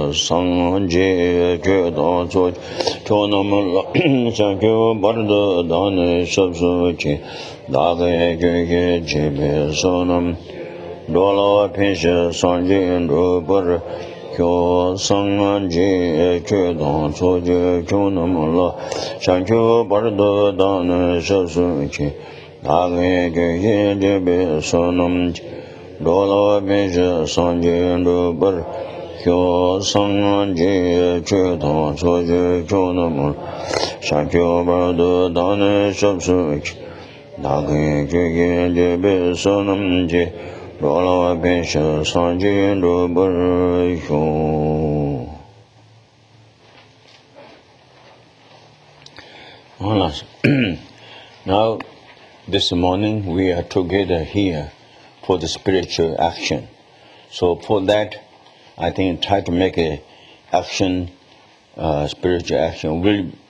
Sangje Kyoto Choj Chonam Shankyo Barda Dane Subsuchi Dage Kyoke Jebe Sonam Dola Pinsha Sanje Rubar Kyo Sangje Kyoto Choj Chonam Shankyo Barda Dane Subsuchi Dage Kyoke Jebe Sonam Dola Pinsha Sanje Rubar Kyo Sangje Chetan Soje Chonam Shankyo Bardo Dane Subsuch Dage Kyoge Jebe Sonam Je Dola Pinsha Sanje Rubar Kyo. Now, this morning we are together here for the spiritual action. So for that, I think try to make a action, spiritual action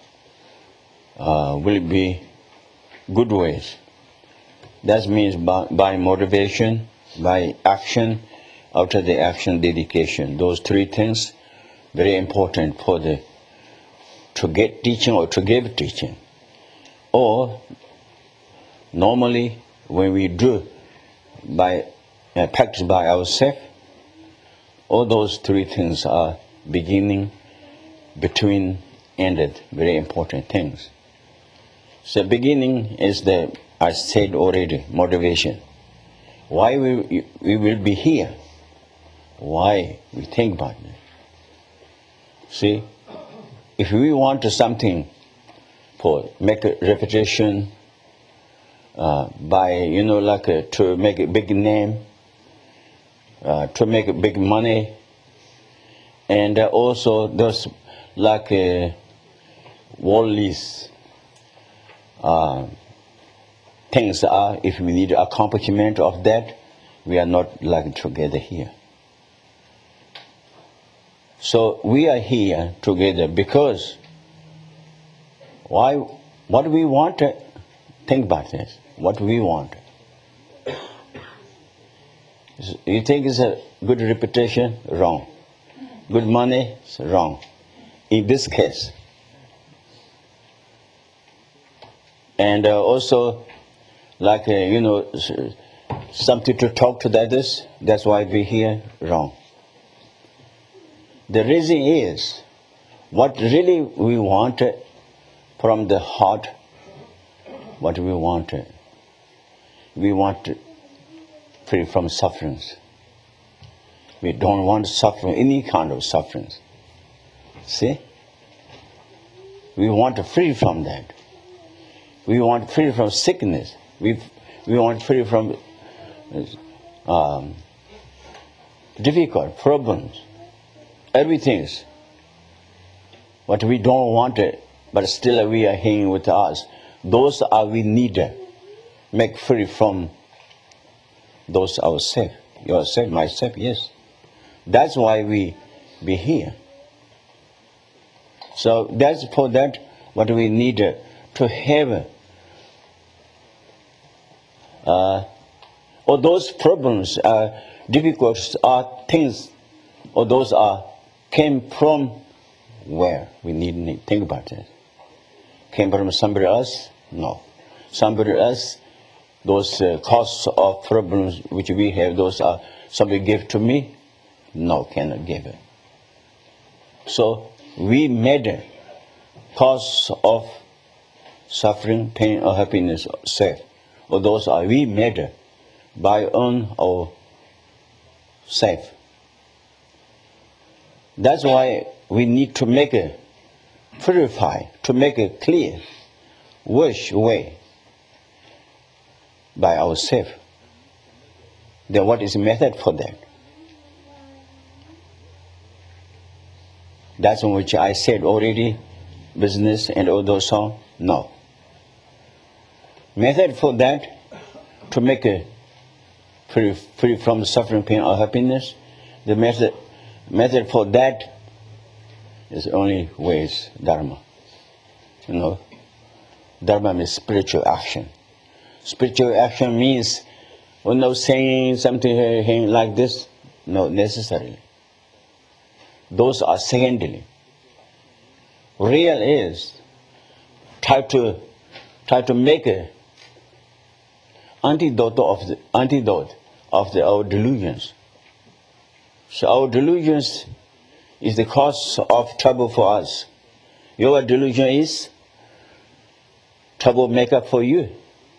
will be good ways. That means by motivation, by action, after the action, dedication. Those three things very important for to get teaching or to give teaching. Or normally when we do by practice by ourselves, all those three things are beginning, between, ended, very important things. So beginning is I said already, motivation. Why we will be here? Why we think about it? See, if we want something for make a reputation, to make a big name, to make big money, and also those like worldly things are. If we need accomplishment of that, we are not like together here. So we are here together because why? What we want? Think about this. What we want. You think it's a good reputation? Wrong. Good money? It's wrong. In this case. And also, like, something to talk to the others, that's why we're here, wrong. The reason is, what really we want from the heart, what we want free from sufferings. We don't want suffering, any kind of sufferings. See? We want free from that. We want free from sickness. We want free from difficult problems. Everything is what we don't want it, but still we are hanging with us. Those are we need make free from those ourselves. Yourself, myself, yes. That's why we be here. So that's for that what we need to have. Or those problems, difficulties are things, or those came from where? We need to think about it. Came from somebody else? No. Somebody else, those causes of problems which we have, those are somebody gave to me? No, cannot give it. So we made a cause of suffering, pain, or happiness, self. Or those are we made by own or self. That's why we need to make it purify, to make it clear, wash away by ourselves. Then what is the method for that? That's on which I said already, business and all those songs. No. Method for that, to make it free from suffering, pain, or happiness, the method for that is only ways Dharma. Dharma means spiritual action. Spiritual action means, saying something like this, not necessarily. Those are secondary. Real is try to make a antidote of our delusions. So our delusions is the cause of trouble for us. Your delusion is troublemaker for you.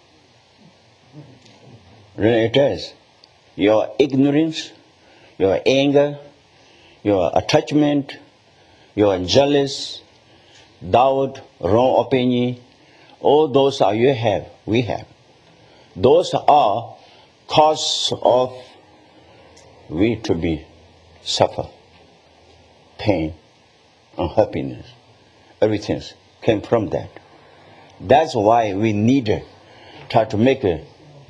Really it is. Your ignorance, your anger, your attachment, your jealous, doubt, wrong opinion, all those are we have. Those are cause of we to be suffer, pain, unhappiness. Everything came from that. That's why we need to try to make a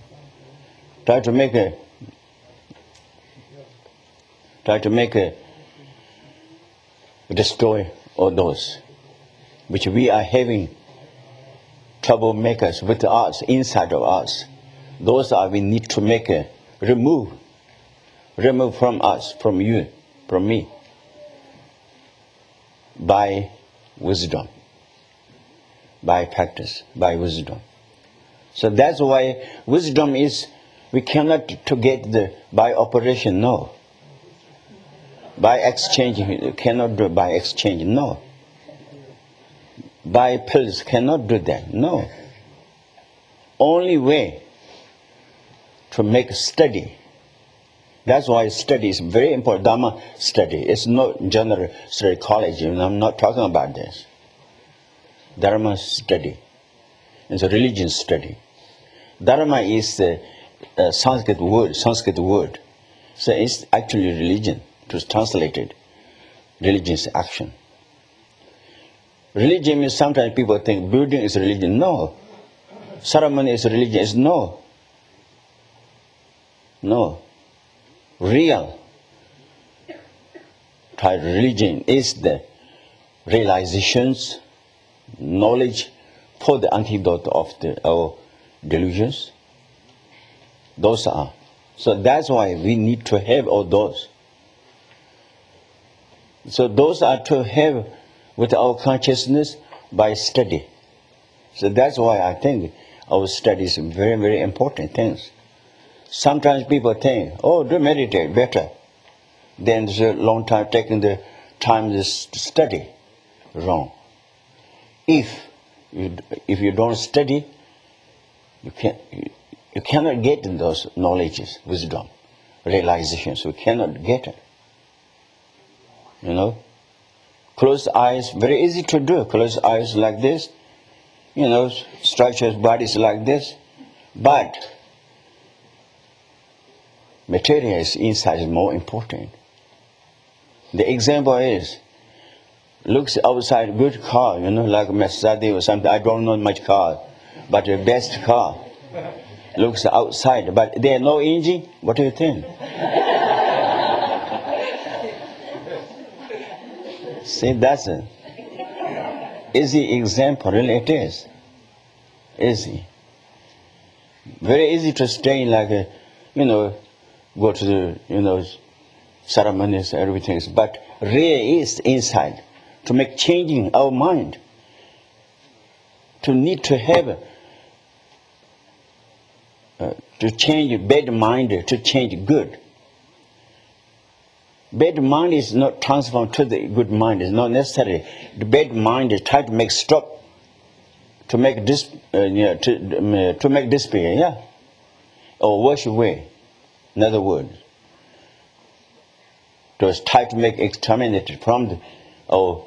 destroy all those which we are having troublemakers with us, inside of us. Those are we need to make a remove from us, from you, from me, by wisdom, by practice, by wisdom. So that's why wisdom is, we cannot to get by operation, no. By exchange, you cannot do by exchange, no. By pills, cannot do that, no. Only way to make study. That's why study is very important. Dharma study. It's not general study college. I'm not talking about this. Dharma study. It's a religion study. Dharma is a Sanskrit word. So it's actually religion. To translate it, religion is action. Religion means sometimes people think building is religion. No. Ceremony is religion. It's no. Real religion is the realizations, knowledge for the antidote of our delusions. Those are. So that's why we need to have all those. So those are to have with our consciousness by study. So that's why I think our study is very, very important things. Sometimes people think, oh, do meditate better. Then there's a long time taking the time to study. Wrong. If you don't study, you cannot get those knowledges, wisdom, realizations. You cannot get it. Close eyes, very easy to do. Close eyes like this, structures bodies like this. But material is inside is more important. The example is, looks outside good car, like Mercedes or something. I don't know much car, but the best car looks outside, but there no engine. What do you think? See, that's an easy example, really it is. Easy. Very easy to stay like, go to the, ceremonies, everything. But real is inside. To make changing our mind. To need to have, to change bad mind, to change good. Bad mind is not transformed to the good mind. It's not necessary. The bad mind is try to make stop, to make to make despair, yeah, or wash away. Another word, to try to make exterminated from our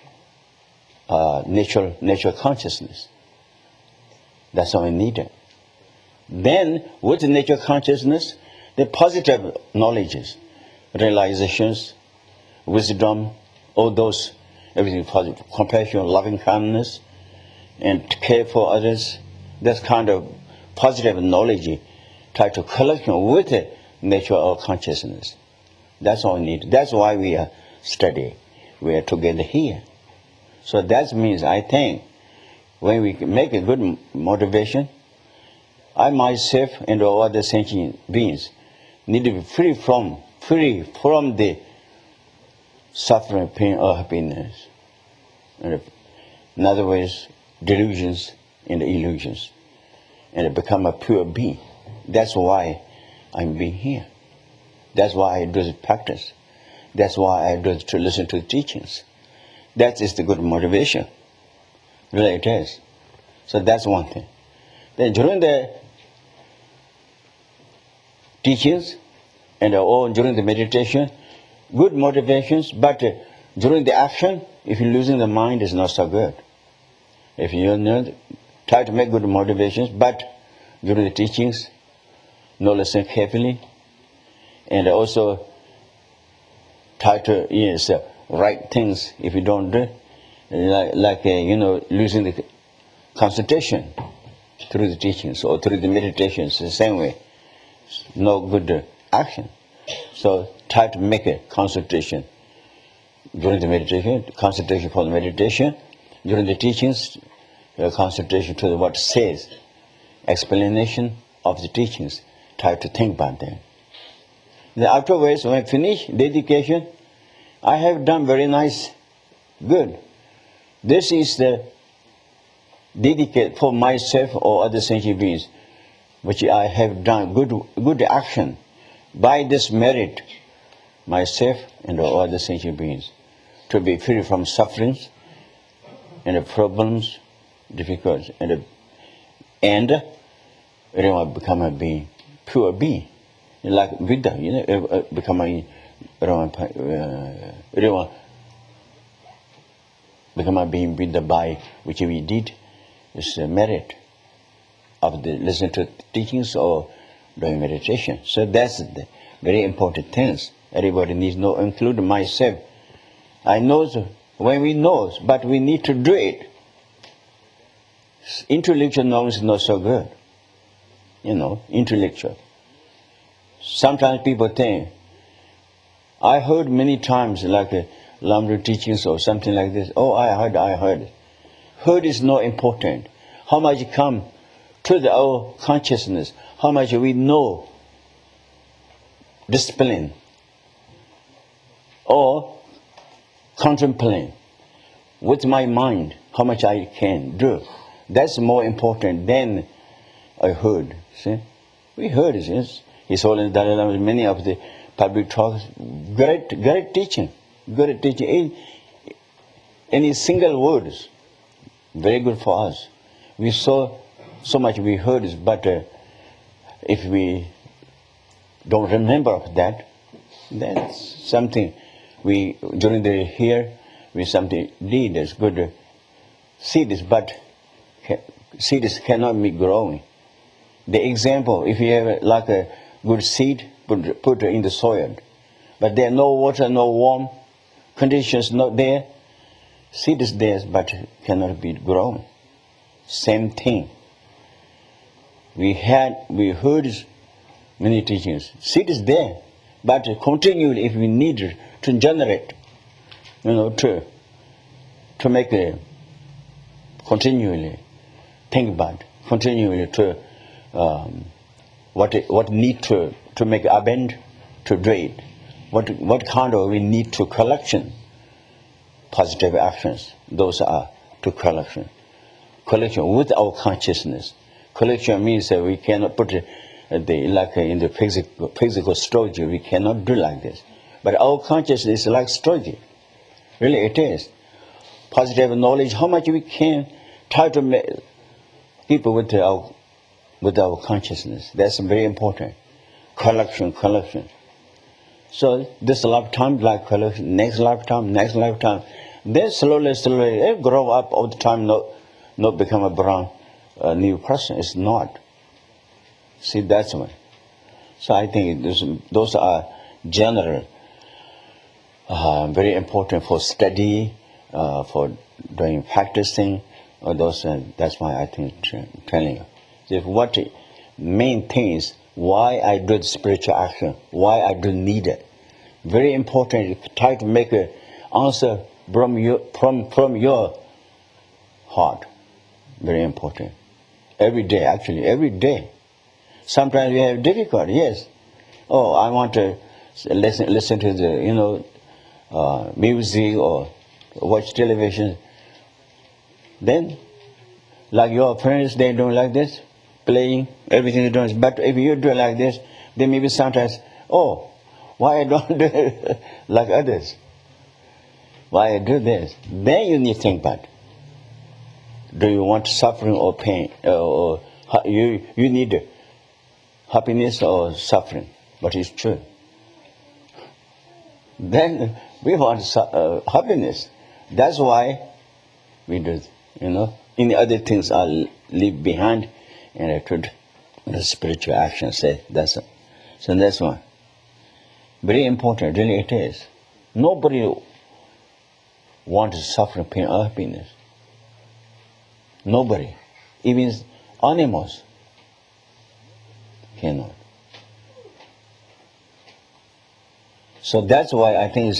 natural consciousness. That's all we need. Then, with the natural consciousness, the positive knowledges. Realizations, wisdom, all those, everything positive, compassion, loving kindness, and care for others. That kind of positive knowledge, try to collect with the nature of consciousness. That's all we need. That's why we are studying. We are together here. So that means, I think, when we make a good motivation, I myself and all other sentient beings need to be free from the suffering, pain, or happiness. And in other words, delusions and illusions. And become a pure being. That's why I'm being here. That's why I do the practice. That's why I do to listen to the teachings. That is the good motivation. Really it is. So that's one thing. Then during the teachings and during the meditation, good motivations, but during the action, if you're losing the mind, it's not so good. If you try to make good motivations, but during the teachings, not listen carefully, and also try to write things if you don't do, losing the concentration through the teachings or through the meditations the same way. No good action. So try to make a concentration during the meditation, concentration for the meditation, during the teachings, concentration to what says, explanation of the teachings. Try to think about that. Then afterwards, when I finish dedication, I have done very nice, good. This is the dedicate for myself or other sentient beings, which I have done good action. By this merit, myself and all other sentient beings, to be free from sufferings and the problems, difficulties, and everyone become a being, pure being, like Buddha, become everyone become a being Buddha by which we did is a merit of the listening to teachings or doing meditation. So that's the very important things. Everybody needs to know, including myself. I know when we know, but we need to do it. Intellectual knowledge is not so good. Intellectual. Sometimes people think, I heard many times like Lamdru teachings or something like this. Oh, I heard. Heard is not important. How much come to our consciousness, how much we know, discipline, or contemplate with my mind, how much I can do. That's more important than I heard. See? We heard it. Yes? His Holiness Dalai Lama, many of the public talks, great teaching. Great teaching. Any single words, very good for us. We saw so much we heard, but if we don't remember of that, that's something we during the here we something did as good seeds, but seeds cannot be growing. The example, if you have like a good seed, put it in the soil, but there no water, no warm conditions, not there. Seed is there, but cannot be grown. Same thing. We heard many teachings. Seed is there, but continually, if we need to generate, to make a continually think about, continually to what need to make abend to do it. What kind of we need to collection positive actions. Those are to collection with our consciousness. Collection means that we cannot put it like in the physical storage. We cannot do like this. But our consciousness is like storage. Really, it is. Positive knowledge, how much we can try to keep with our consciousness. That's very important. Collection. So this lifetime, like collection, next lifetime. Then slowly, it grow up all the time, not become a brown new person. It's not. See, that's one. So I think those are general, very important for study, for doing practicing. That's why I think telling you. If what main thing is why I do the spiritual action, why I do need it. Very important. Try to make an answer from your heart. Very important. Every day. Sometimes we have difficulty. Yes. Oh, I want to listen to the music or watch television, then like your friends, they don't like this, playing, everything they do. But if you do like this, then maybe sometimes, oh, why I don't do it like others? Why I do this? Then you need to think about, do you want suffering or pain? Or you need happiness or suffering? But it's true. Then we want happiness. That's why we do it, Any other things I'll leave behind, and I could the spiritual action say that's it. So that's one. Very important, really it is. Nobody wants suffering, pain, or happiness. Nobody. Even animals cannot. So that's why I think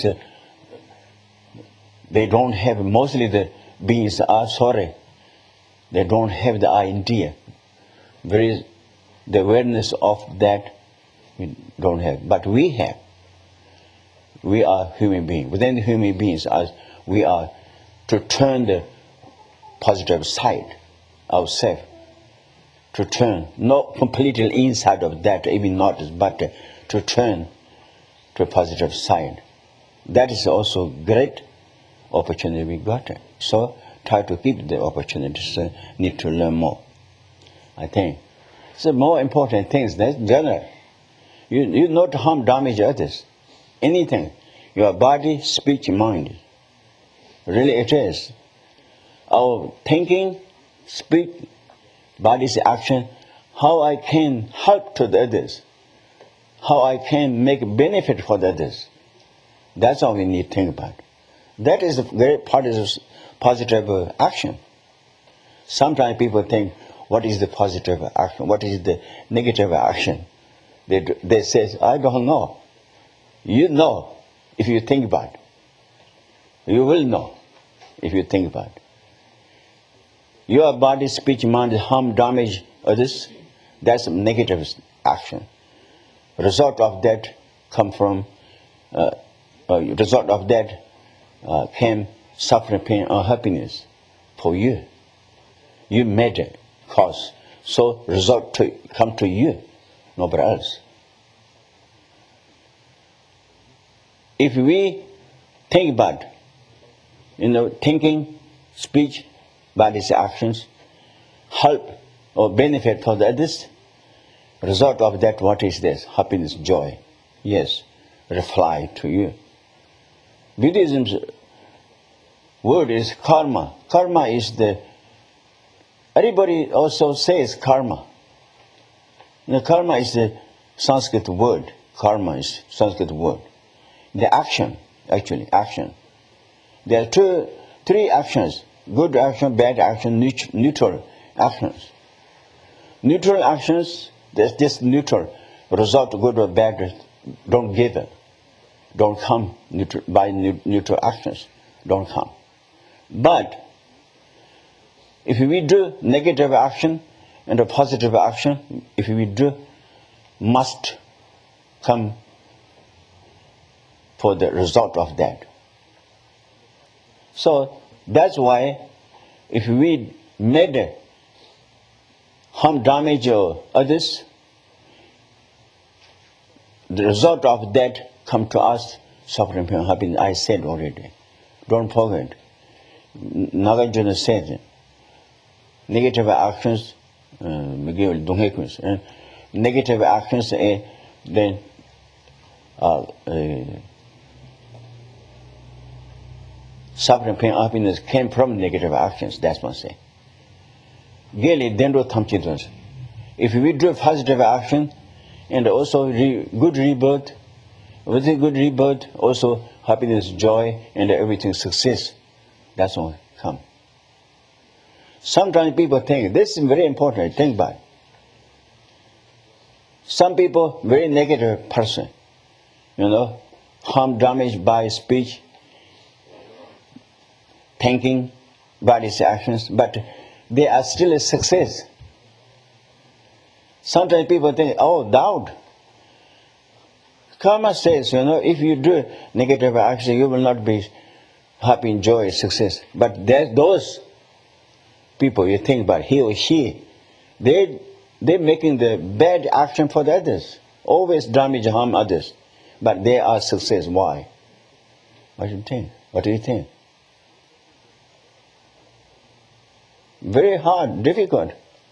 they don't have, mostly the beings are sorry. They don't have the idea. There is the awareness of that we don't have. But we have. We are human beings. Within the human beings, we are to turn the positive side ourselves. To turn, not completely inside of that, even not, but to turn to a positive side. That is also great opportunity we got. So try to keep the opportunities. Need to learn more. I think it's the more important things. That's general. You not harm, damage others. Anything. Your body, speech, mind. Really it is. Our thinking, speech, body's action, how I can help to the others. How I can make benefit for the others. That's all we need to think about. That is a great part of positive action. Sometimes people think, what is the positive action? What is the negative action? They say, I don't know. You know if you think about it. You will know if you think about it. Your body, speech, mind harm, damage others. That's negative action. Result of that come from, result of that came suffering, pain, or happiness for you. You made it cause. So result to come to you, nobody else. If we think about, thinking, speech, body's actions, help or benefit for the others, result of that, what is this? Happiness, joy. Yes, reply to you. Buddhism's word is karma. Karma is everybody also says karma. Karma is the Sanskrit word. Karma is Sanskrit word. The action, actually, action. There are three actions. Good action, bad action, neutral actions. Neutral actions, there's this neutral. Result, good or bad, don't give it. Don't come by neutral actions. Don't come. But if we do negative action and a positive action, if we do, must come for the result of that. So that's why if we made harm, damage or others, the result of that come to us, suffering, pain, happiness. I said already. Don't forget. Nagarjuna said, negative actions, negative actions, then suffering, pain, happiness came from negative actions. That's what I say. If we do positive action and also good rebirth, with a good rebirth, also happiness, joy, and everything success. That's all come. Sometimes people think, this is very important, think about it. Some people, very negative person, harm, damage by speech, thinking, body's actions, but they are still a success. Sometimes people think, oh, doubt. Karma says, if you do negative action, you will not be happy, enjoy success. But there's those people you think about, he or she, they're making the bad action for the others, always damage, harm others, but they are success. Why? What do you think? What do you think? Very hard, difficult.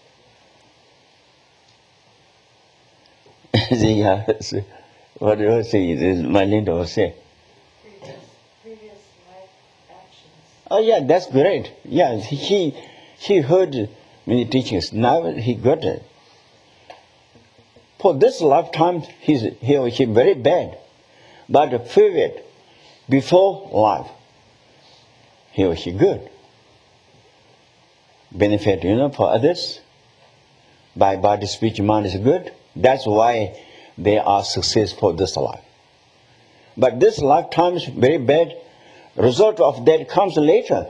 What do you say? My Linda will say. Previous life actions. Oh yeah, that's great. Yeah, he heard many teachings. Now he got it. For this lifetime, he or she very bad, but the period before life, he or she good. Benefit, for others. By body, speech, mind is good. That's why they are successful this life. But this lifetime is very bad. Result of that comes later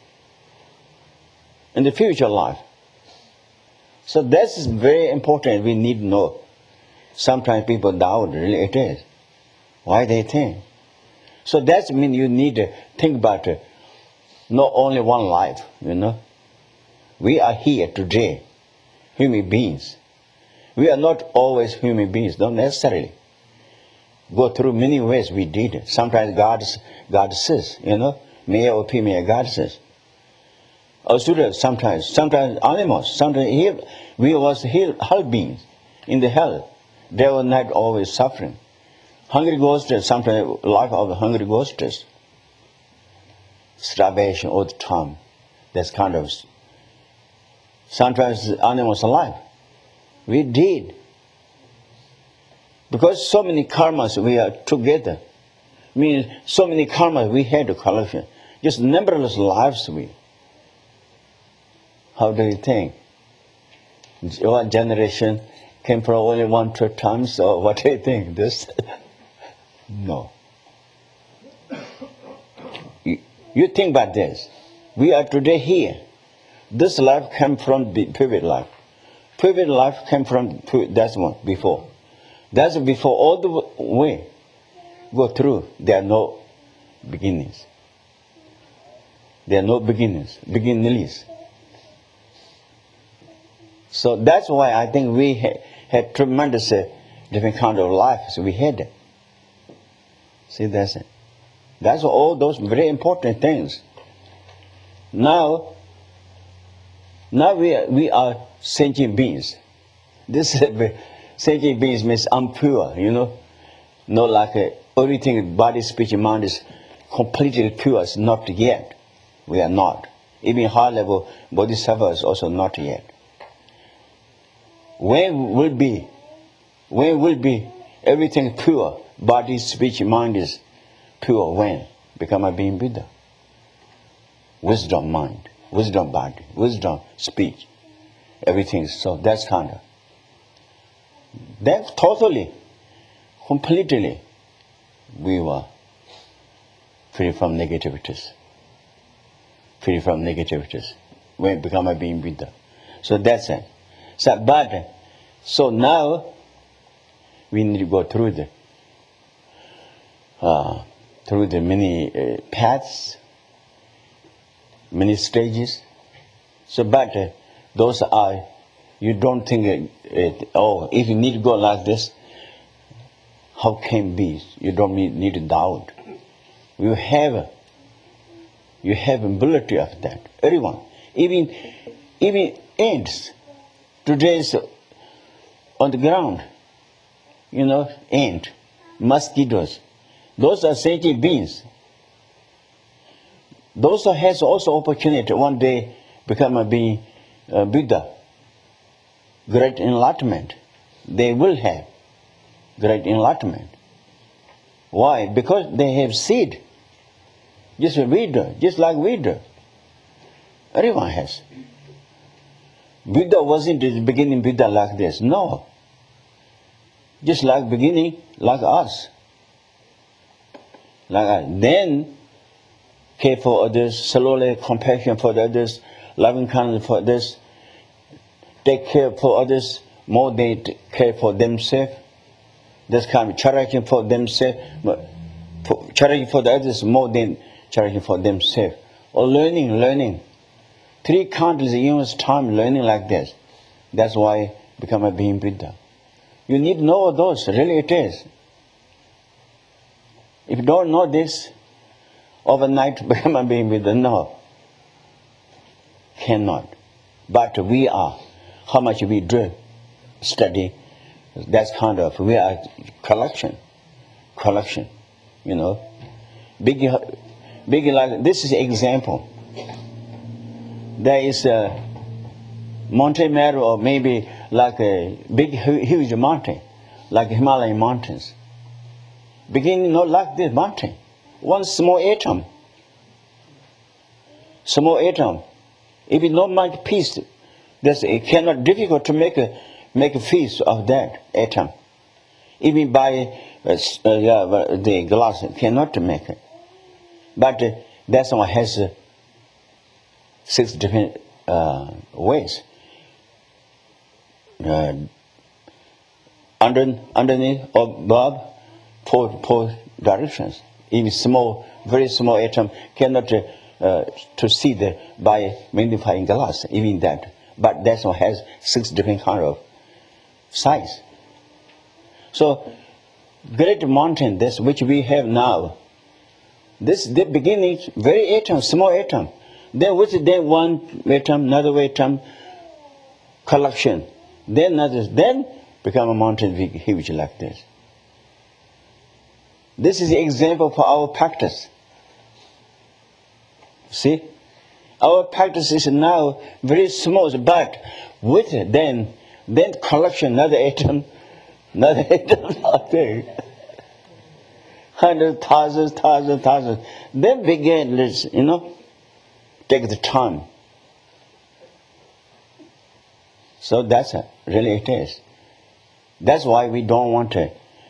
in the future life. So this is very important. We need to know. Sometimes people doubt really it is. Why they think? So that means you need to think about not only one life, We are here today, human beings. We are not always human beings, not necessarily. Go through many ways we did. Sometimes God says, male or female, God says. Also sometimes animals, sometimes we was hell beings in the hell. They were not always suffering. Hungry ghosts, sometimes life of the hungry ghosts. Starvation all the time. That's kind of. Sometimes animals alive. We did. Because so many karmas we are together. Means so many karmas we had to collection. Just numberless lives we. How do you think? One generation came from only 1-2 times, or what do you think? This? No. You think about this. We are today here. This life came from the previous life. Previous life came from that one before. That's before all the way go through. There are no beginnings. There are no beginnings. So that's why I think we had tremendous different kind of lives we had. See, that's it. That's all those very important things. Now we are sentient beings. This sentient beings means impure, Not like everything, body, speech, and mind is completely pure. It's not yet. We are not. Even high level bodhisattvas also not yet. When will be everything pure? Body, speech, mind is pure. When? Become a being Buddha. Wisdom mind, wisdom body, wisdom speech. Everything. So that's kind of. Then totally, completely, we were free from negativities. Free from negativities. When become a being Buddha. So that's it. So now we need to go through the many paths, many stages. So, but those are, you don't think if you need to go like this, how can it be? You don't need to doubt. You have ability of that. Everyone, even ants. Today's on the ground, ant, mosquitoes. Those are sentient beings. Those has also opportunity one day become a being Buddha. Great enlightenment. They will have great enlightenment. Why? Because they have seed. Just like we do. Everyone has. Buddha wasn't the beginning Buddha like this. No. Just like beginning, like us. Like us. Then care for others, slowly compassion for the others, loving kindness for others, take care for others more than they care for themselves. This kind of charity for themselves, charity for the others more than charity for themselves. Or learning. 3 countless years time learning like this. That's why become a being Buddha. You need to know those, really it is. If you don't know this, overnight become a being Buddha. No. Cannot. But we are. How much we do, study, that's kind of, we are collection, you know. Big like, this is an example. There is a Monte Meru, or maybe like a big, huge mountain, like Himalayan mountains. Beginning not like this mountain. One small atom. If you not much peace, it cannot difficult to make a piece of that atom. Even by the glass cannot make it. But that one has 6 different ways. Underneath or above, 4 directions. Even small, very small atom cannot to see by magnifying glass. Even that. But that one has 6 different kind of size. So, great mountain, this which we have now, this the beginning, very atom, small atom. Then with one atom, another atom, collection. Then another, then become a mountain big, huge like this. This is the example for our practice. See? Our practice is now very small, but with it, then collection, another atom, nothing. Hundreds, thousands. Then begin, take the time. So that's it. Really it is. That's why we don't want to,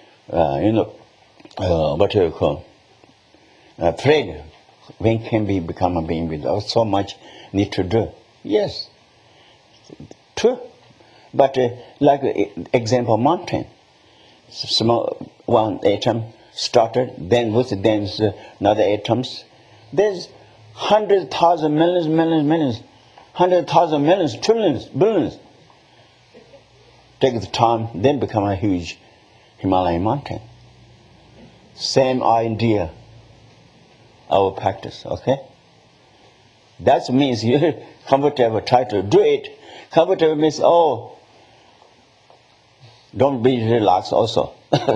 what do you call, afraid when can we become a being with so much need to do. Yes, true. But like example, mountain, small one atom started, then with them another atoms. There's 100,000 millions, 100,000 millions, trillions, billions. Take the time, then become a huge Himalayan mountain. Same idea, our practice, okay? That means you're comfortable, try to do it. Comfortable means, don't be relaxed also.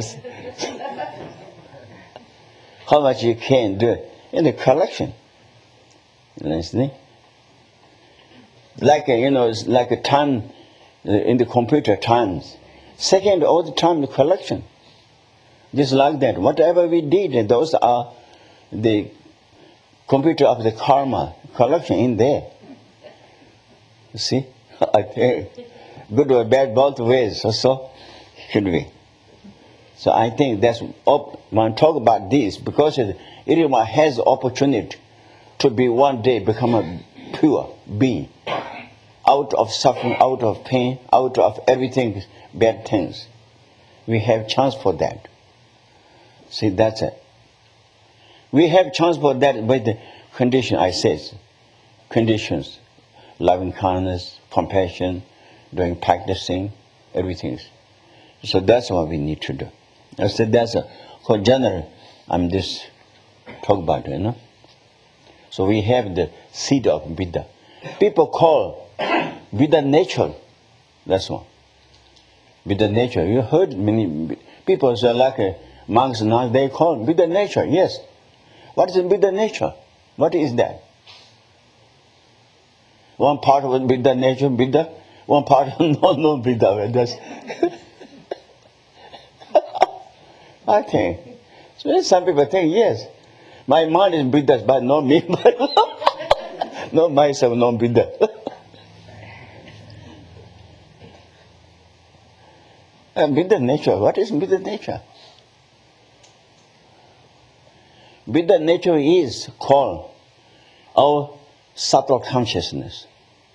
How much you can do in the collection. Listening? Like, it's like a time in the computer times. Second, all the time the collection. Just like that. Whatever we did, those are the computer of the karma collection in there. You see? I think good or bad both ways also should be. So I think that's when I talk about this, because everyone has opportunity to be one day become a pure being, out of suffering, out of pain, out of everything bad things. We have chance for that. See, that's it. We have chance for that by the condition I said. Conditions, loving kindness, compassion, doing practicing, everything. So that's what we need to do. I said that's for general. I'm just talk about it, So we have the seed of Buddha. People call Buddha nature. That's one. Buddha nature. You heard many people say like monks now they call Buddha nature. Yes. What is Buddha nature? What is that? One part of Buddha nature, Buddha. One part no Buddha. That's I think. So some people think, yes, my mind is Buddha, but not me. Not myself, not Buddha. Buddha nature, what is Buddha nature? Buddha nature is called our subtle consciousness.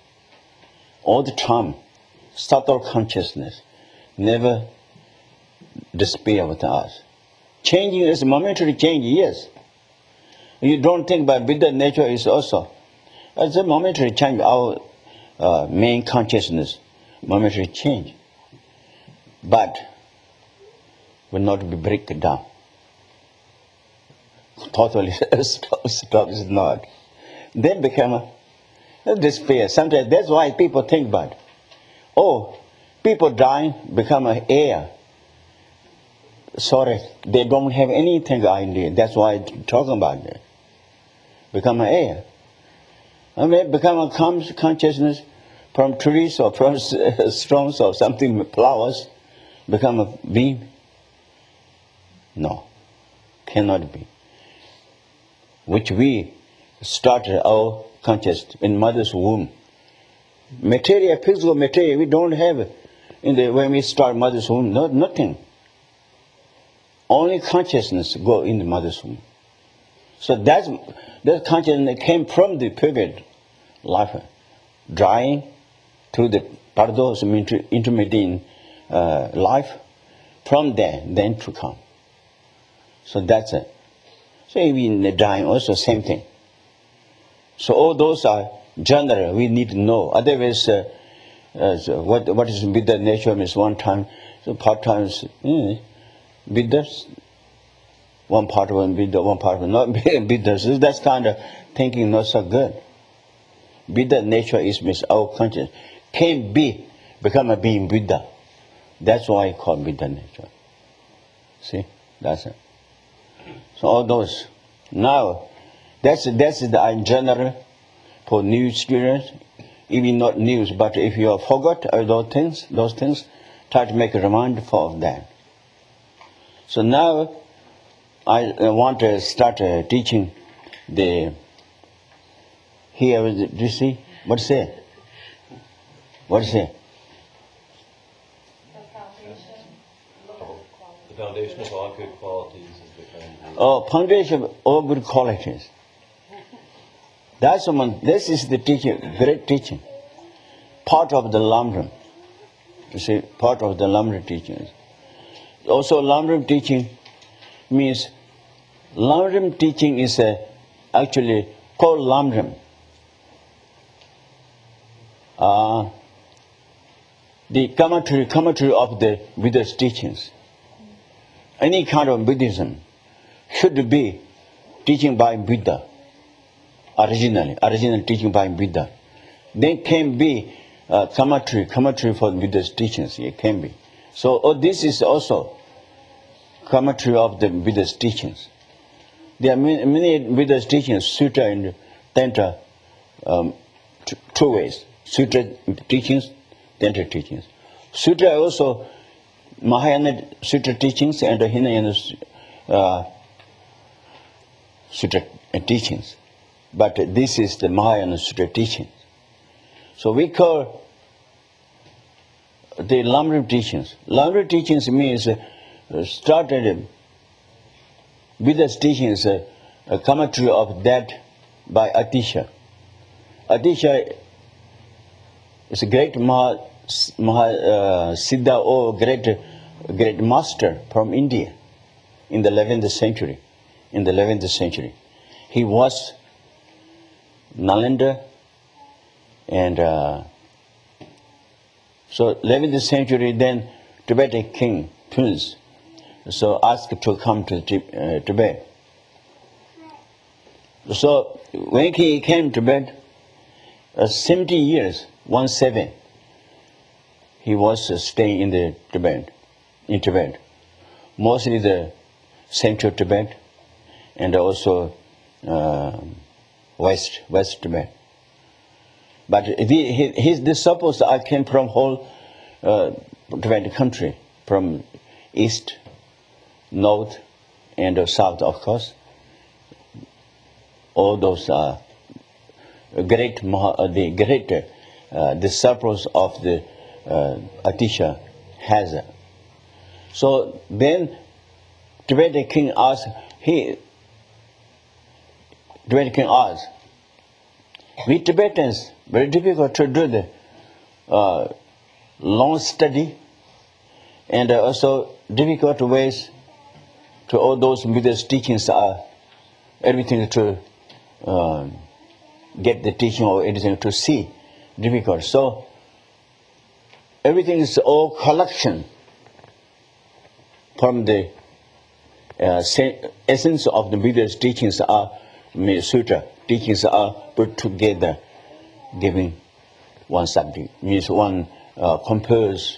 All the time, subtle consciousness never disappear with us. Changing is momentary change, yes. You don't think about Buddha nature is also. It's a momentary change, our main consciousness, momentary change. But will not be break down. Totally stop is not. Then become a despair. Sometimes that's why people think about it. Oh, people dying become an air. Sorry, they don't have anything idea. That's why I'm talking about it. Become an air. I mean, become a consciousness from trees or from stones or something, flowers, become a being. No, cannot be. Which we started our consciousness in mother's womb. Material, physical material, we don't have when we start mother's womb, nothing. Only consciousness go in the mother's womb. So that consciousness came from the period life, drying to the paradox intermediate life, from there then to come. So that's it. So even the dying also same thing. So all those are general, we need to know. Otherwise, what is Buddha nature means one time, so part times Buddha, one part of Buddha, one part of not Buddha. So that's kind of thinking not so good. Buddha nature is means our conscience can be become a being Buddha. That's why I call Buddha nature. See, that's it. So all those now, that's the in general for new students, even not news, but if you have forgot those things, try to make a reminder for that. So now I want to start teaching the. Here, do you see? What's it? What's it? The foundation of all good qualities is the kind of. Oh, foundation of all good qualities. That's one. This is the teaching, great teaching. Part of the Lamrim. You see, part of the Lamrim teachings. Also, Lamrim teaching means Lamrim teaching is actually called Lamrim. The commentary of the Buddha's teachings. Any kind of Buddhism should be teaching by Buddha. Original teaching by Buddha. Then can be commentary for Buddha's teachings. It can be. So this is also commentary of the Buddha's teachings. There are many Buddha's teachings, Sutta and Tantra, two ways. Sutra teachings, Tantra teachings. Sutra also Mahayana Sutra teachings and Hinayana Sutra teachings. But this is the Mahayana Sutra teachings. So we call the Lamrim teachings. Lamrim teachings means started Buddha's teachings, a commentary of that by Atisha. Atisha is a great Siddha or great master from India in the 11th century. In the 11th century, he was Nalanda, and so 11th century. Then Tibetan king prince so asked to come to Tibet. So when he came to Tibet, 70 years, 17, he was staying in the Tibet, mostly the central Tibet, and also West Tibet. But his disciples came from whole Tibetan country, from east, north, and south, of course. All those are great disciples of the Atisha has. So then Tibetan king asked, we Tibetans, very difficult to do the long study, And also difficult ways to all those Buddha's teachings are everything to get the teaching or anything to see difficult. So everything is all collection from the essence of the Buddha's teachings are sutra. Teachings are put together, giving one subject, means one composed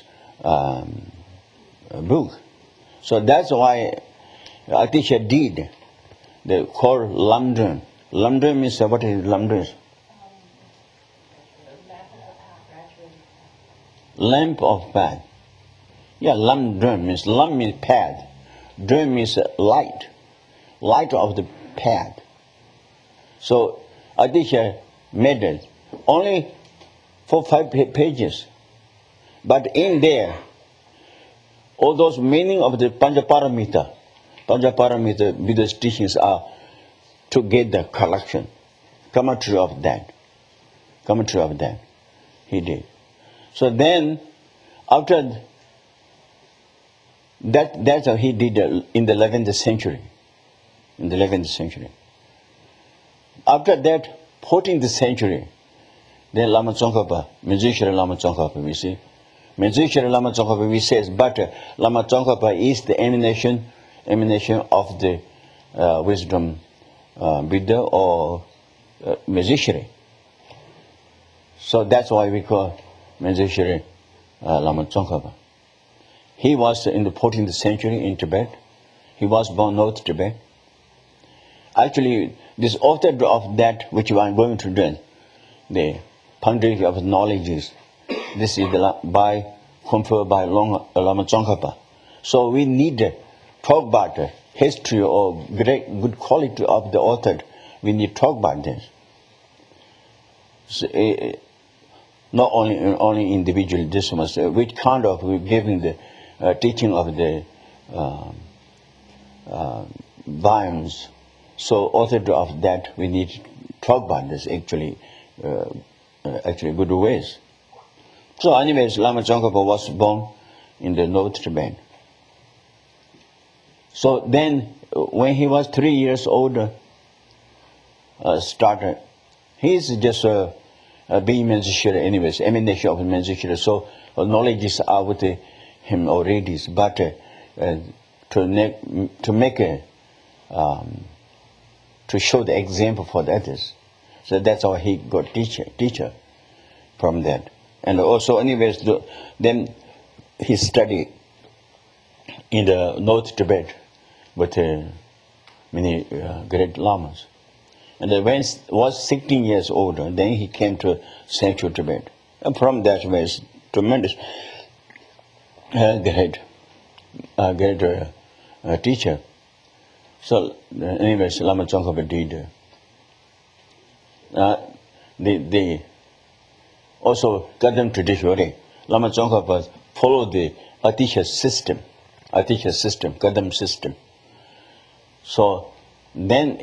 book. So that's why our teacher did the called Lamdrön. Lamdrön means what is Lamdrön? Lamp of path. Yeah, Lamdrön means lam means path. Drön means light. Light of the path. So our teacher made it only for 5 pages. But in there, all those meaning of the Panchaparamita, Buddha's teachings are together collection. Commentary of that. He did. So then, after that's how he did in the 11th century. After that, 14th century, then Lama Tsongkhapa, Menzies Lama Tsongkhapa, we see. Menzies Lama Tsongkhapa, we says, but Lama Tsongkhapa is the emanation of the wisdom Buddha or Menzies. So that's why we call Menzies Lama Tsongkhapa. He was in the 14th century in Tibet. He was born North Tibet. Actually, this author of that which I'm going to do, the Pandit of Knowledges, this is conferred by Lama Tsongkhapa. So we need to talk about the history or good quality of the author. We need to talk about this. So, not only individual disciplines, which kind of giving the teaching of the volumes. So author of that, we need to talk about this actually good ways. So anyways, Lama Tsongkhapa was born in the North Tibet. So then, when he was 3 years old, started, he's just being Menzies anyways, emanation of Menzies. So knowledges are with him already, but to make a to show the example for the others. So that's how he got teacher from that. And also anyways, then he studied in the North Tibet with many great lamas. And when he was 16 years old, then he came to Central Tibet. And from that was tremendous great teacher. So anyways, Lama Tsongkhapa did. The also Kadam tradition. Lama Tsongkhapa followed the Atisha system, Kadam system. So then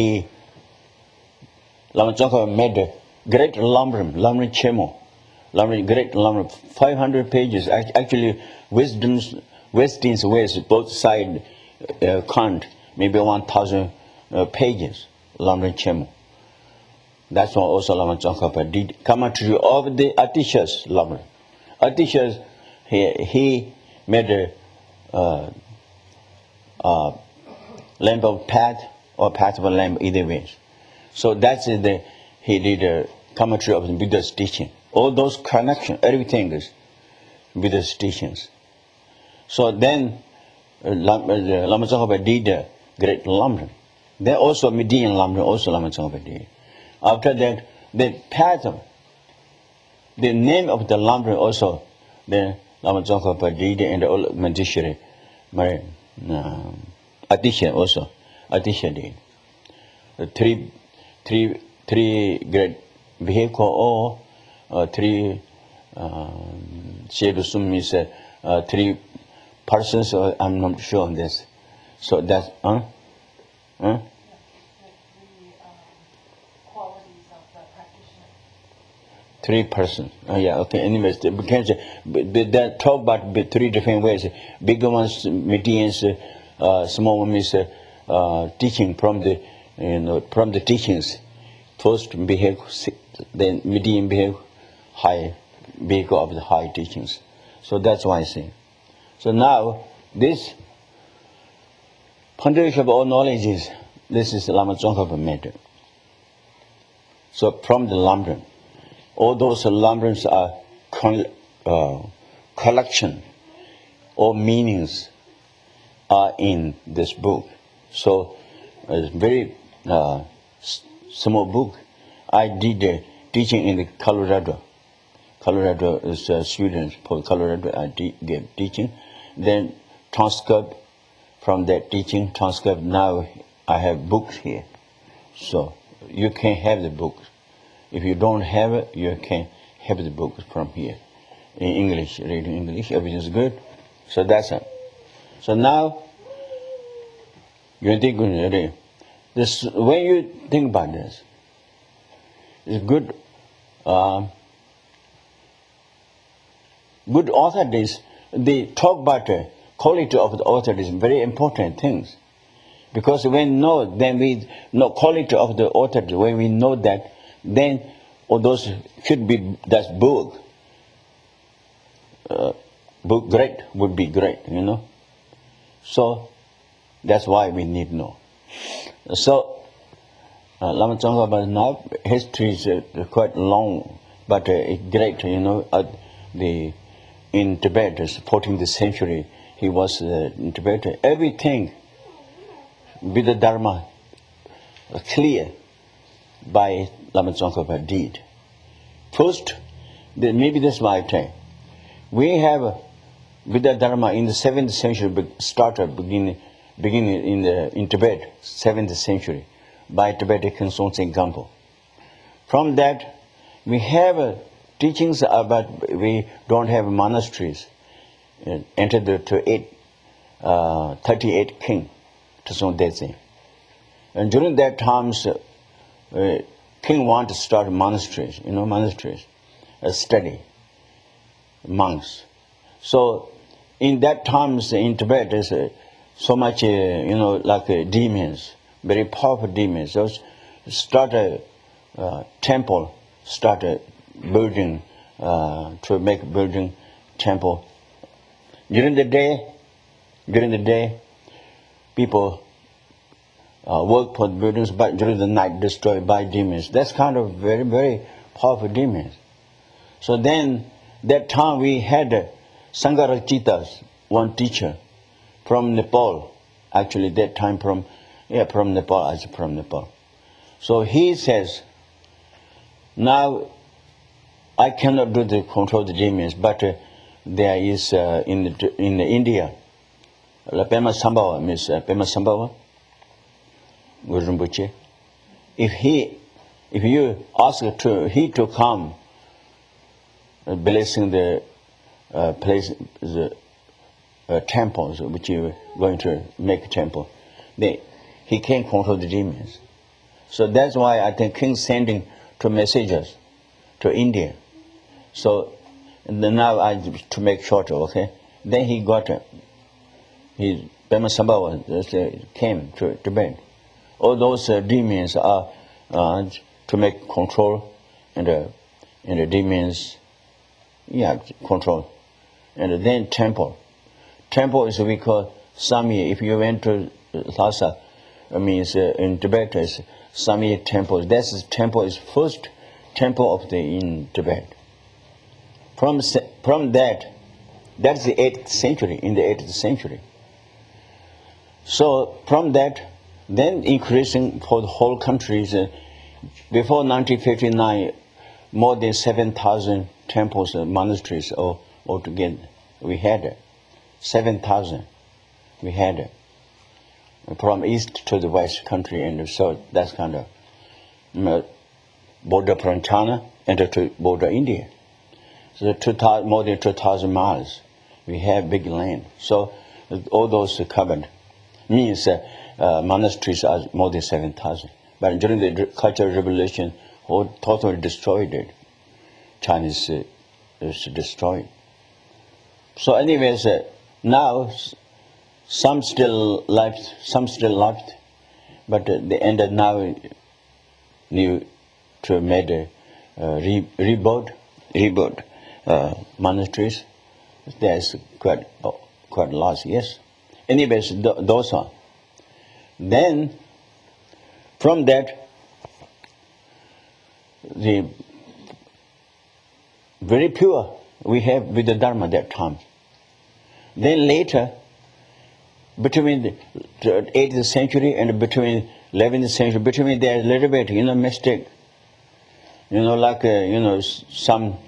Lama Tsongkhapa made a great Lamrim Chemo, great Lamrim, 500 pages. Actually, wisdom's ways, both sides count, maybe 1,000 pages, Lamrim Chemo. That's what also Lama Tsongkhapa did. Commentary of the Atisha's Lamrim. Atisha's, he made a lamp of path or path of a lamp, either ways. So that's he did a commentary of the Buddha's teaching. All those connections, everything is Buddha's teachings. So then Lama Tsongkhapa did a great Lamrim. Then also Median Lamrim, also Lama Tsongkhapa did. After that, the pattern, the name of the Lamrim also, then Lama Tsongkhapa did, and all Menzies Atisha also, Atisha did. Three great vehicle or three Shedusum means 3 persons, I'm not sure on this. So that's Qualities of the practitioner. Three persons. Yeah, okay. Anyways, because they talk about three different ways. Bigger ones, medians, small one is teaching from the from the teachings. First behave, then medium behave, high behave of the high teachings. So that's why I say. So now this foundation of all knowledge this is Lama Tsongkhapa method. So from the Lamrim, all those Lamrims are collection or meanings are in this book. So it's very small book. I did teaching in the Colorado. Colorado is students for Colorado. I gave teaching. Then transcript from that teaching transcript. Now I have books here. So you can have the books. If you don't have it, you can have the books from here. In English, reading English, everything is good. So that's it. So now, you think this when you think about this, it's good. Good authorities, they talk about the quality of the authorities, very important things. Because when we know quality of the authority. When we know that, then all those should be that book. Book great would be great, So that's why we need to know. So Lama Tsongkhapa now history is quite long, but great. In Tibet, 14th century, he was in Tibet. Everything with the Dharma clear by Lama Tsongkhapa did. First, maybe that's my time. We have Vidya Dharma in the 7th century started beginning in Tibet, 7th century, by Tibetan Songtsen Gampo. From that, we have teachings about we don't have monasteries. Entered to 38 king to Songtsen. And during that times, king want to start monasteries, monasteries, study, monks. So in that times in Tibet, there's so much, demons, very powerful demons. So start a temple, start a building, to make building temple. During the day, people work for the buildings, but during the night destroyed by demons. That's kind of very, very powerful demons. So then, that time we had Sangarachitas, one teacher from Nepal. Actually, that time from Nepal. So he says, now I cannot do the control of the demons, but there is in India, Pema Sambhava, Miss Pema Sambhava, Guru Rinpoche. If you ask he to come, blessing the place, the temples which you are going to make a temple, he can control the demons. So that's why I think King sending two messengers to India. So now to make shorter, okay. Then he got Pema Sambhava came to Tibet. All those demons are to make control, and the demons, control. And then temple. Temple is we call Samye. If you went to Lhasa, means in Tibet is Samye temple. That's temple is first temple in Tibet. From that, that's the 8th century. In the 8th century. So from that, then increasing for the whole countries. Before 1959, more than 7,000 temples and monasteries altogether. We had 7,000. We had from east to the west country, and so that's kind of border from China and to border India. So more than 2,000 miles. We have big land. So all those covered means monasteries are more than 7,000. But during the Cultural Revolution, totally destroyed it. Chinese is destroyed. So anyways, now some still left, but the end now new to made a rebuild monasteries. There's quite lots, yes. Anyways, those are. Then from that, the very pure we have with the Dharma that time. Then later, between the 8th century and between 11th century, between there a little bit, mistake. Like some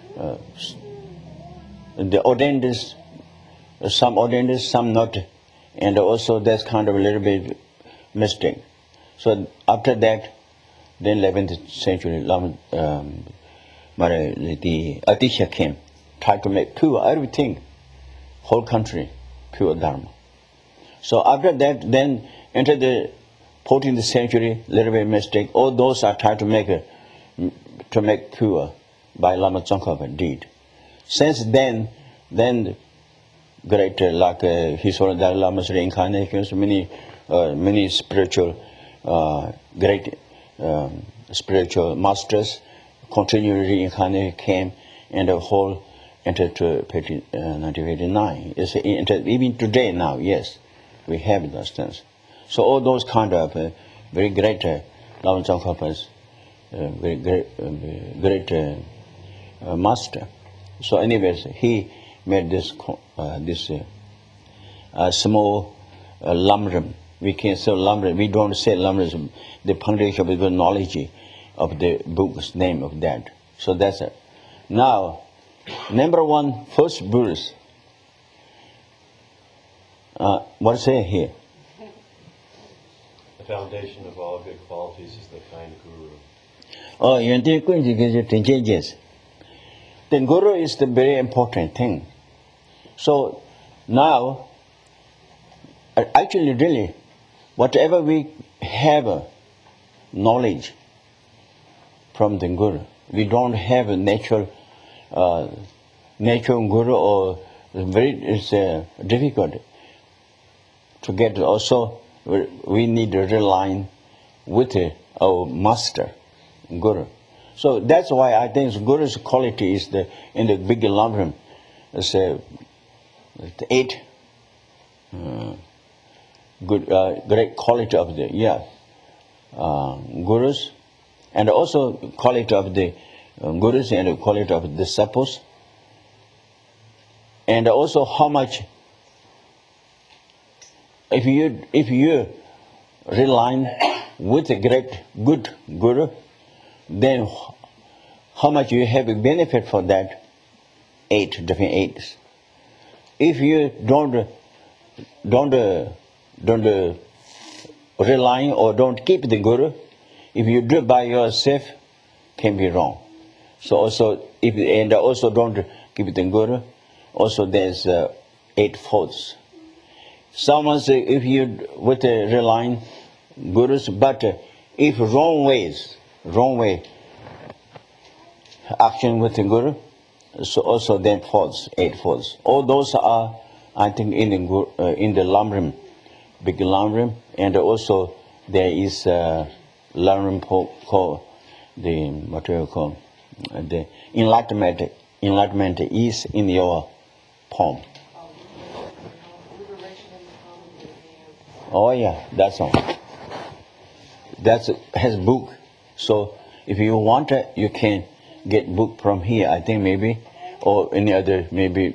the ordained, some ordained, some not, and also that's kind of a little bit mistake. So after that, then 11th century, the Atisha came, tried to make pure everything, whole country, pure Dharma. So after that, then enter the 14th century, little bit mistake. All those are tried to make pure by Lama Tsongkhapa did. Since then great like His Holiness Dalai Lama's reincarnations, many spiritual great spiritual masters continually reincarnated came, and the whole entered to 1989. Even today now, yes, we have those things. So all those kind of very great Lama Tsongkhapa's very great master. So anyways, he made this small lamrim. We can say lamrim. We don't say lamrim. The foundation of the knowledge of the book's name of that. So that's it. Now, number one, first Buddhist. What say here? The foundation of all good qualities is the kind guru. Oh, you think yes. Then guru is the very important thing. So now, actually, really, whatever we have knowledge from the guru, we don't have a natural guru, or it's difficult to get. Also, we need to rely with our master, guru. So that's why I think guru's quality is in the big lamrim. It's 8 good great quality of the gurus, and also quality of the gurus and the quality of the disciples, and also how much if you rely with a great good guru, then how much you have a benefit for that 8 different 8s. If you don't rely or don't keep the guru, if you do it by yourself, can be wrong. So also also don't keep the guru, also there's 8 faults. Someone say if you with relying gurus, but if wrong way action with the guru, so also then faults, 8 faults. All those are, I think, in the lamrim, big lamrim, and also there is lamrim called the what do you call the enlightenment. Enlightenment is in your palm. Oh yeah, that's all. That has book. So if you want it, you can get book from here. I think maybe, or any other maybe,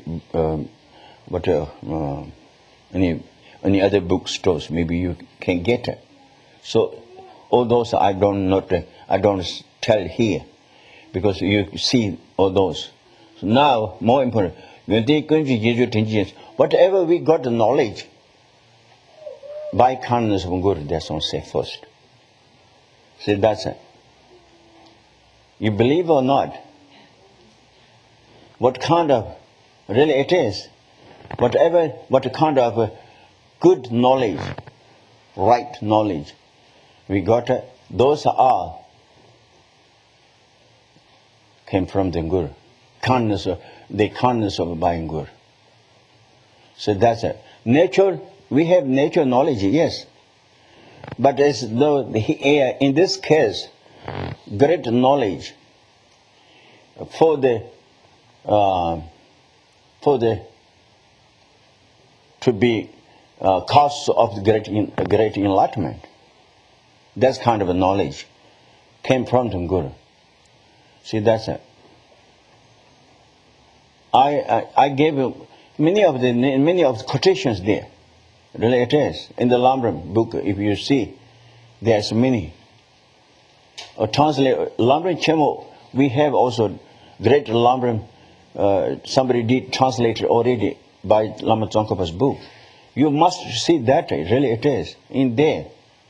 any other bookstores. Maybe you can get it. So all those I don't tell here, because you see all those. So now more important, whatever we got the knowledge by kindness of Guru, that's what I say first. See, that's it. You believe or not, what kind of, really it is, what kind of good knowledge, right knowledge we got, those are came from the Guru. The kindness of buying Guru. So that's it. Nature, we have nature knowledge, yes. But as though in this case, great knowledge for the to be cause of the great enlightenment. That kind of a knowledge came from the Guru. See, that's it. I gave you many of the quotations there. Really, it is in the Lamrim book. If you see, there's many. Translate Lamrim Chemo. We have also great Lamrim. Somebody did translate it already by Lama Tsongkhapa's book. You must see that. Really, it is in there.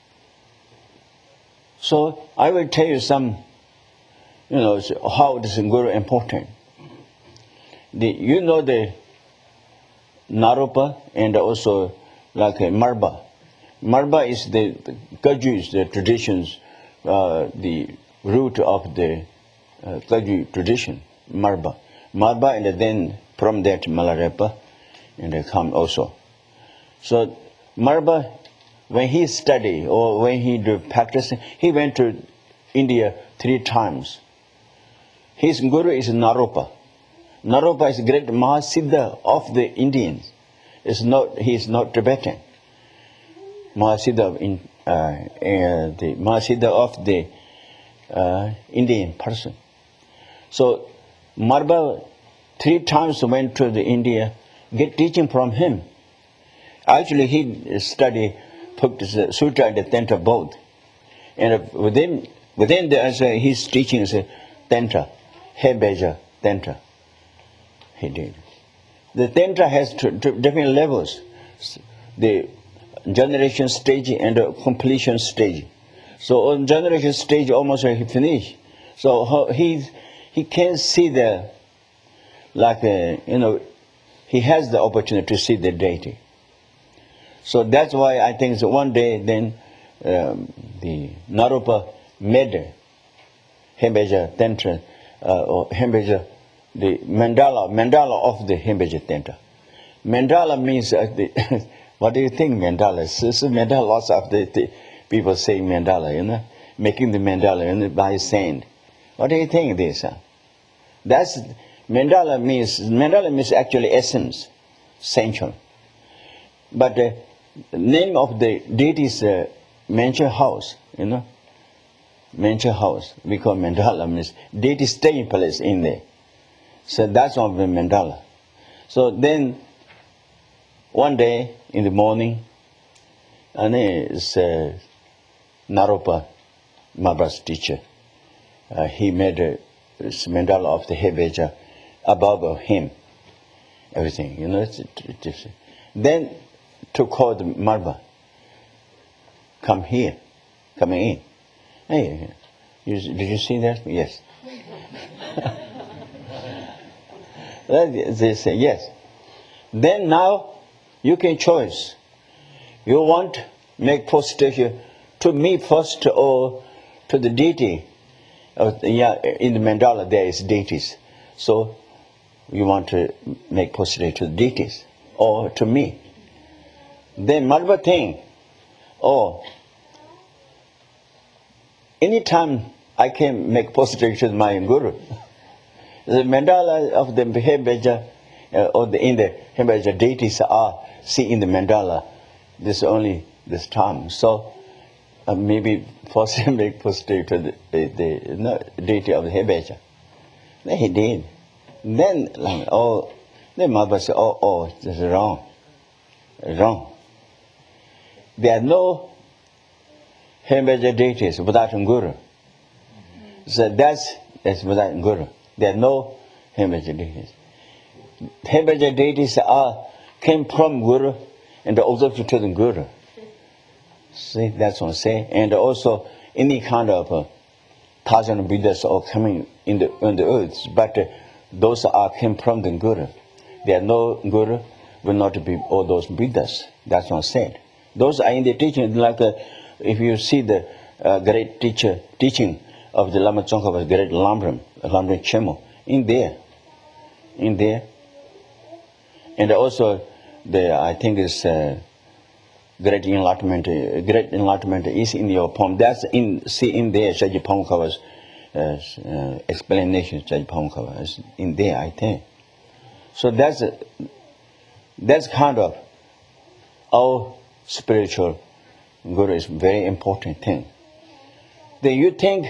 So I will tell you some, how this is Guru important. The Naropa and also like Marba. Marba is the Kaju is the traditions, the root of the Kaju tradition, Marba. Marba and then from that Malarepa and they come also. So Marba, when he studied or when he do practicing, he went to India 3 times. His Guru is Naropa. Naropa is great Mahasiddha of the Indians. He is not Tibetan. Mahasiddha the Mahasiddha of the Indian person. So Marba 3 times went to the India, get teaching from him. Actually, he studied Sutra and the Tantra both. And within his teaching is Tantra, Hebeja Tantra. He did. The Tantra has different levels. The generation stage and the completion stage. So on generation stage almost he finished. So he can see the, he has the opportunity to see the deity. So that's why I think so one day then the Naropa made Hembeja Tantra, or Hembeja, the mandala of the Hembeja Tantra. Mandala means, what do you think mandala is? Mandala, lots of the people say mandala, making the mandala by sand. What do you think this? That's, mandala means actually essence, central. But the name of the deity is Mancha House, Mancha House. We call mandala means deity staying place in there. So that's of the mandala. So then one day in the morning, and it's Naropa, Maharaj's teacher. He made a mandala of the Hebeja above him. Everything, it's then to call the Marba, come here, coming in. Hey, did you see that? Yes. They say yes. Then now you can choose. You want make prostration to me first or to the deity. In the mandala there is deities. So you want to make prostration to the deities or to me. Then Marba thing, anytime I can make prostration to my Guru. The mandala of the Hembeja in the Hembeja deities are see in the mandala this time. So maybe first make prostration to the deity of the Hembeja. Then he did. Then then Marba said, this is wrong. Wrong. There are no Hembeja deities without a Guru. So that's without a Guru. There are no Hembeja deities. Hembeja deities came from Guru and also to the Guru. See, that's what I say. And also any kind of thousand Buddhas are coming on the earth, but those came from the Guru. There are no Guru will not be all those Buddhas. That's what I said. Those are in the teaching, like if you see the great teacher teaching of the Lama Tsongkhapa's great Lamrim Chemo, in there. And also, I think it's great enlightenment is in your poem. That's in there, Shaji Pongkawa's explanation, Shaji Pongkawa is in there, I think. So that's kind of our spiritual guru is very important thing. Then you think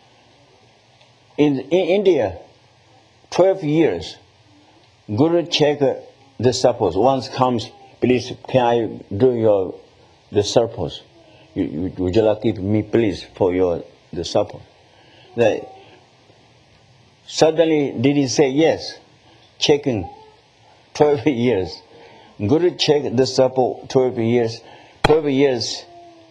in India, 12 years, guru check the suppos. Once comes, please, can I do the suppos? Would you like give me, please, for the suppos? Suddenly, did he say yes? Checking 12 years. Guru check the suppos 12 years. 12 years,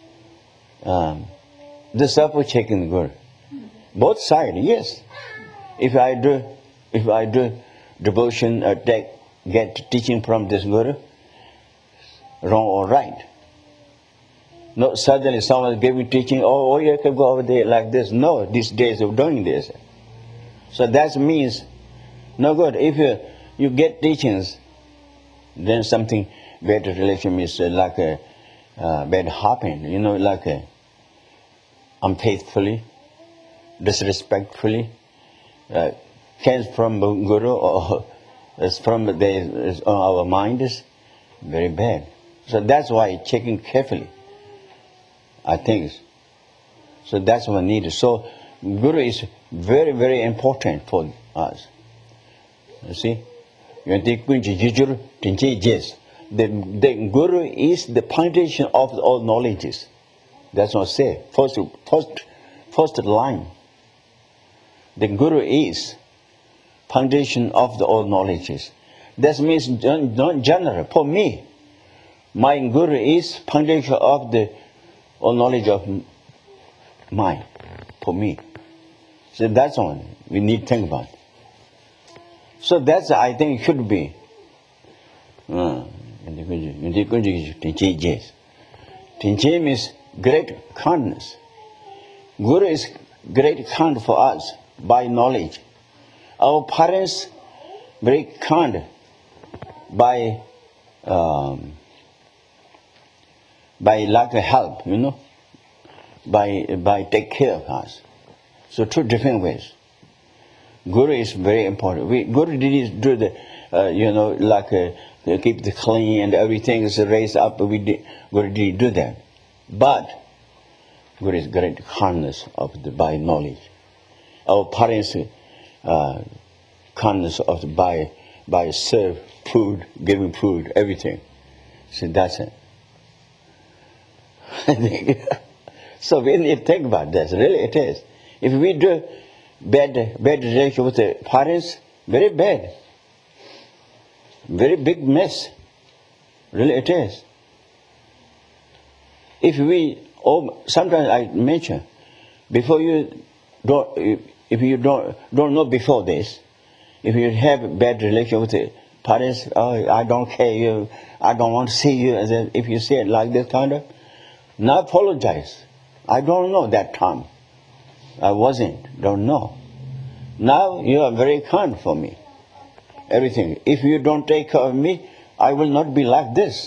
the suppos checking the guru. Both sides, yes. If I do devotion, get teaching from this guru, wrong or right. Not suddenly someone giving teaching, oh, you can go over there like this. No, these days of doing this. So that means no good. If you get teachings, then something bad relation is like a bad happen. Like unfaithfully, disrespectfully, came from guru or is from our mind is very bad. So that's why checking carefully, I think. So that's what needed. So guru is very, very important for us. You see? The guru is the foundation of all knowledges. That's what I say. First line. The guru is foundation of all knowledges. That means not general. For me, my guru is foundation of the all knowledge of mine. For me. So that's one we need to think about. So that's, I think, should be. Tinche means great kindness. Guru is great kind for us by knowledge. Our parents very kind by lack of help, by take care of us. So two different ways. Guru is very important. Guru didn't do the, keep the clean and everything is raised up. Guru didn't do that. But Guru is great kindness by knowledge. Our parents, kindness by serve food, giving food, everything. So that's it. So we need to think about this. Really, it is. If we do bad relation with the parents, very bad. Very big mess. Really it is. If sometimes I mention, if you don't know before this, if you have bad relation with the parents, oh, I don't care you, I don't want to see you, and then if you say it like this kind of, now apologize. I don't know that time. I don't know. Now you are very kind for me. Everything. If you don't take care of me, I will not be like this.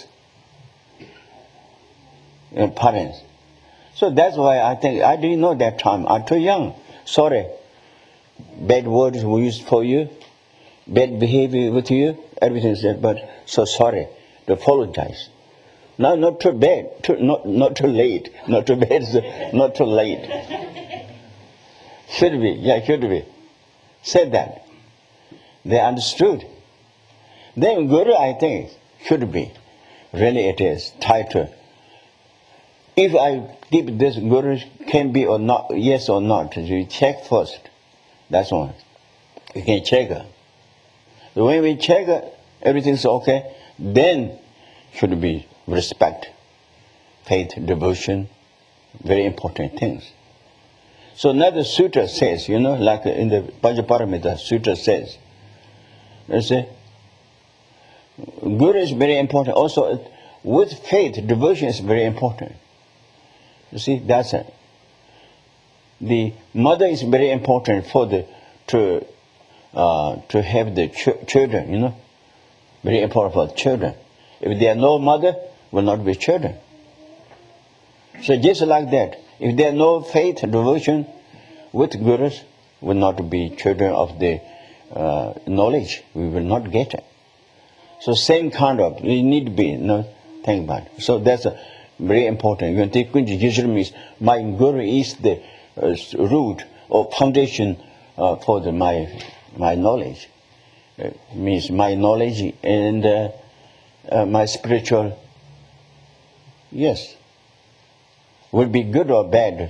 Parents. So that's why I think, I didn't know that time. I'm too young. Sorry. Bad words we used for you. Bad behavior with you. Everything is that, but so sorry. To apologize. Now not too bad. Not too late. Not too bad. Not too late. Should be. Yeah, should be. Said that. They understood. Then Guru, I think, should be. Really it is. Title. If I give this Guru can be or not, yes or not, you check first. That's one. You can check it. When we check it, everything's okay, then should be respect, faith, devotion, very important things. So another sutta says, like in the Pajaparamita, sutta says, you see, Guru is very important. Also, with faith, devotion is very important. You see, that's it. the mother is very important for the to have the children, you know, very important for children. If there are no mother, will not be children. So just like that, if there are no faith, devotion with gurus, will not be children of the knowledge. We will not get it. So same kind of, you need to be, you know, think about it. So that's very important. Usually means my guru is the root or foundation for my knowledge. Means my knowledge and my spiritual, yes, will be good or bad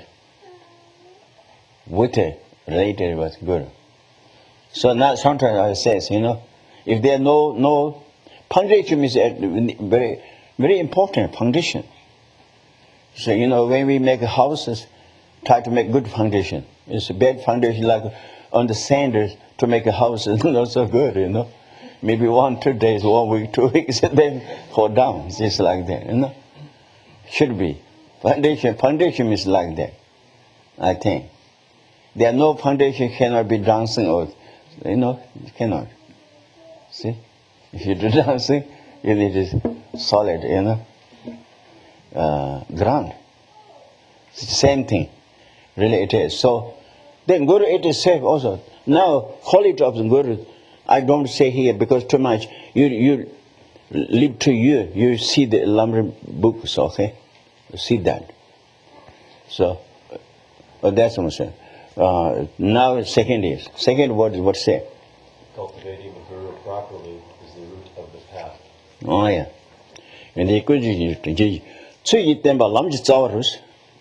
with related with guru. So now sometimes I says, you know, if there are no foundation is very very important foundation. So you know, when we make houses, try to make good foundation. It's a bad foundation like on the sand to make a house is not so good, you know. Maybe 1-2 days, 1 week, 2 weeks, and then fall down, just like that, you know. Should be. Foundation is like that, I think. There are no foundation cannot be dancing or, you know, cannot. See? If you do dancing, you need a solid, you know, ground. It's the same thing. Really it is. So, then Guru it is safe also. Now, quality of the Guru, I don't say here because too much. You live to you. You see the Lamrim books, okay? You see that. So, that's what I'm saying. Now, second word is what say? Cultivating the guru properly is the root of the path. Oh, yeah. And they could so you think about Lamjitsawarus,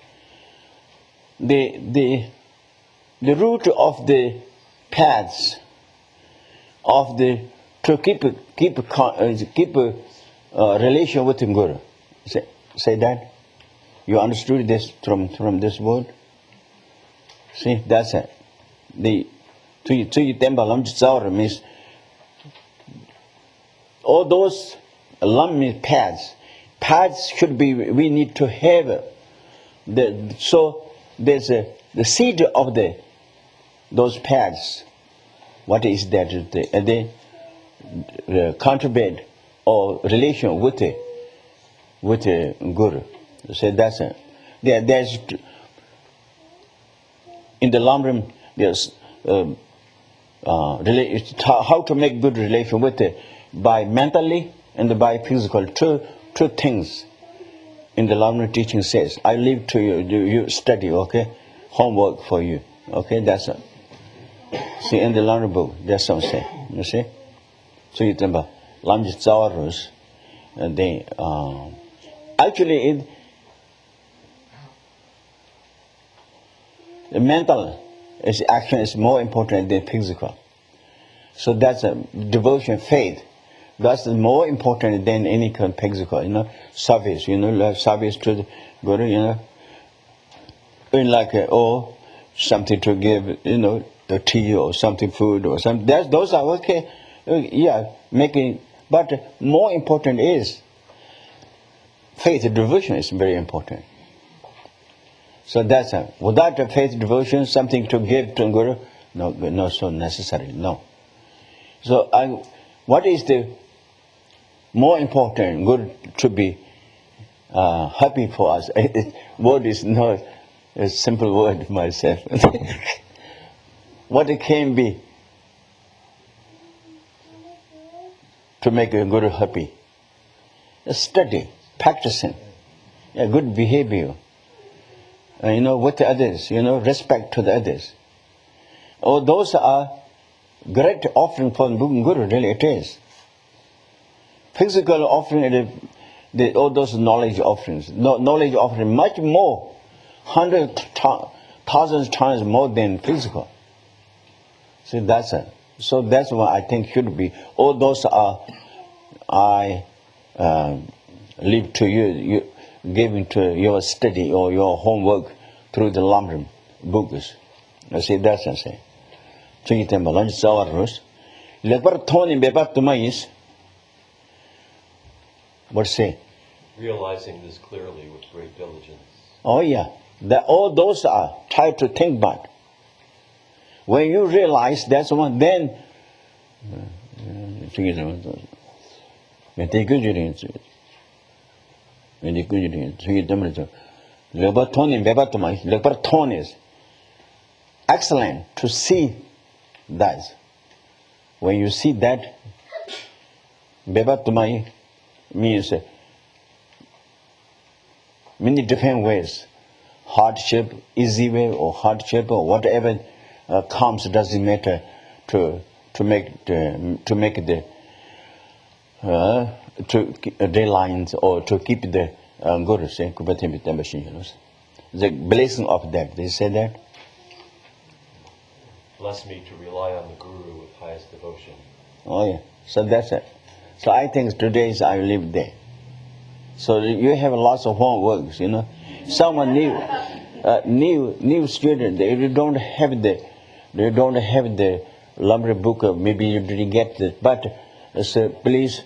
the root of the paths of the to keep a relation with the Guru. Say that. You understood this from this word? See, that's it. The means all those lam paths. Paths should be. We need to have so there's the seed of those paths. What is that? The contribute or relation with the Guru. So that's it. There's in the Lamrim there's how to make good relation with it by mentally and by physical. Two things in the Lamrim teaching says. I leave to you. You study, okay? Homework for you, okay? That's it. See in the Lamrim book, that's what I'm saying. You see? So you think about Lamjit Zawarus, they actually the mental action is more important than physical. So that's a devotion, faith. That's more important than any kind of physical, you know, service, you know, like service to the Guru, you know, in like something to give, you know, the tea or something, food or something. Those are okay, yeah, making. But more important is faith, devotion is very important. So that's without a faith, devotion, something to give to Guru, not so necessary. No. So what is the more important? Guru to be happy for us. Word is not a simple word myself. What it can be to make a Guru happy? Study, practicing, good behavior. You know, with the others, you know, respect to the others. Oh, those are great offering for the Guru, really it is. Physical offering, all those knowledge offerings. Knowledge offering much more, 100,000 times more than physical. See, that's it. So that's what I think should be. All those are, I leave to you giving to your study or your homework through the Lamrim books. I say that's I say. So you tell me, lunch Zawarus. Leper Tony Bebat Tumais. What say? Realizing this clearly with great diligence. Oh yeah. That all those are tied to think about. When you realize that's one, then is excellent to see that. When you see that, bebatumai means many different ways. Hardship, easy way, or hardship, or whatever comes, doesn't matter to make the day lines or to keep the good say the blessing of that. They say that. Bless me to rely on the Guru with highest devotion. Oh yeah, so that's it. So I think today's I live there. So you have lots of homeworks, you know. Someone new student, they don't have the library book. Maybe you didn't get it, but so please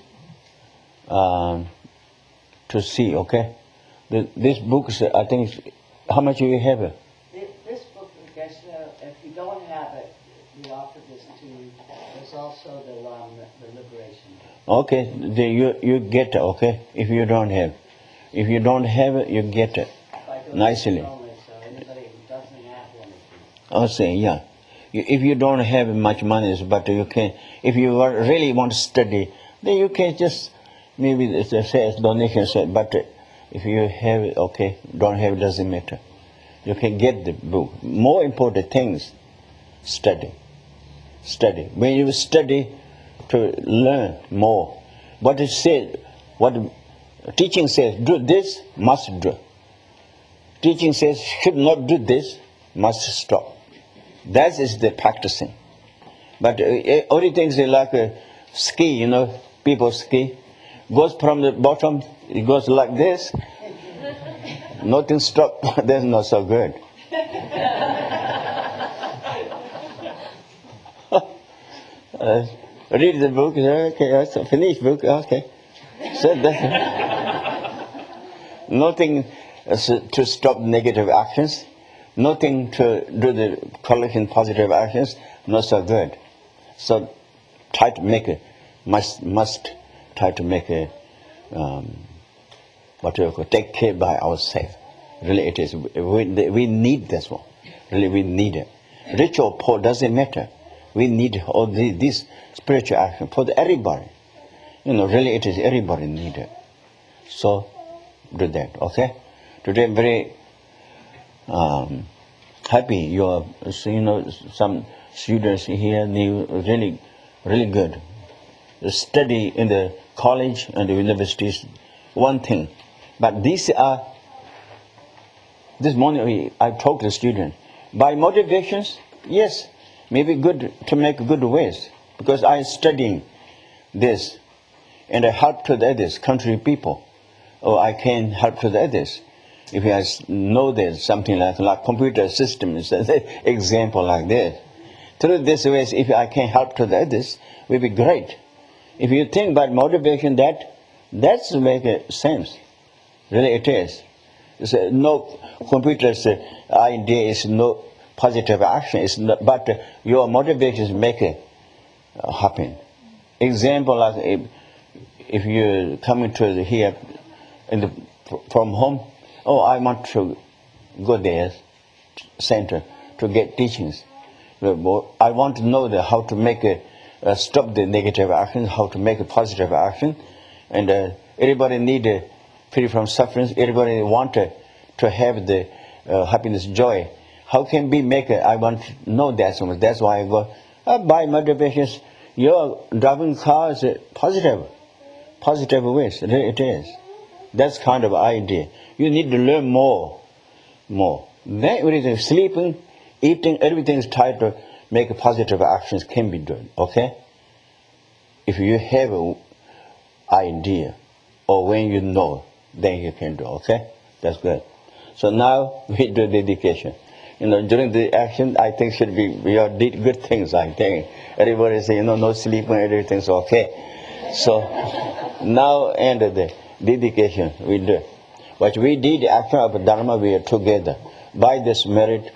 to see, okay. This book, I think, how much do you have? This book, if you don't have it, we offer this to you. There's also the Liberation. Okay, then you get it, okay. If you don't have it, you get it nicely. Only, so anybody who doesn't have one. I'll say, yeah. If you don't have much money, but you can, if you really want to study, then you can just maybe it says donation. But if you have it, okay. Don't have it, doesn't matter. You can get the book. More important things, study. When you study, to learn more. What it said, what teaching says, do this, must do. Teaching says, should not do this, must stop. That is the practicing. But only things like ski, you know, people ski, goes from the bottom, it goes like this, nothing stop. That's not so good. Read the book, okay, so finish book, okay. So that nothing to stop negative actions, nothing to do the collection positive actions, not so good. So try to make a must try to make a take care by ourselves. Really, it is we need this one. Really, we need it. Rich or poor doesn't matter. We need all this spiritual action for everybody. You know, really, it is everybody needed. So do that, okay? Today, I'm very happy. You know, some students here, they really good. The study in the college and the universities, one thing. But this morning I talked to the student. By motivations, yes, maybe good to make good ways. Because I'm studying this and I help to the others, country people. Or I can help to the others. If you know there's something like computer systems, example like this. Through this ways, if I can help to the others, will be great. If you think about motivation, that's make sense. Really, it is. It's no computer's idea is no positive action. It's not, but your motivations make it happen. Example, like if you're coming to here from home, oh, I want to go there, center, to get teachings. I want to know how to make stop the negative action, how to make a positive action, and everybody need free from suffering. Everybody want to have the happiness, joy. How can we make it? I want to know that so much. That's why I go by motivations. Your driving car is positive ways. It is. That's kind of idea. You need to learn more. Then everything, sleeping, eating, everything is tied to make positive actions can be done. Okay? If you have an idea or when you know, then you can do. Okay? That's good. So now we do dedication. You know, during the action, I think we all did good things. I think everybody say, no sleeping, everything's okay. So now end of the dedication we do. But we did the action of Dharma, we are together. by this merit,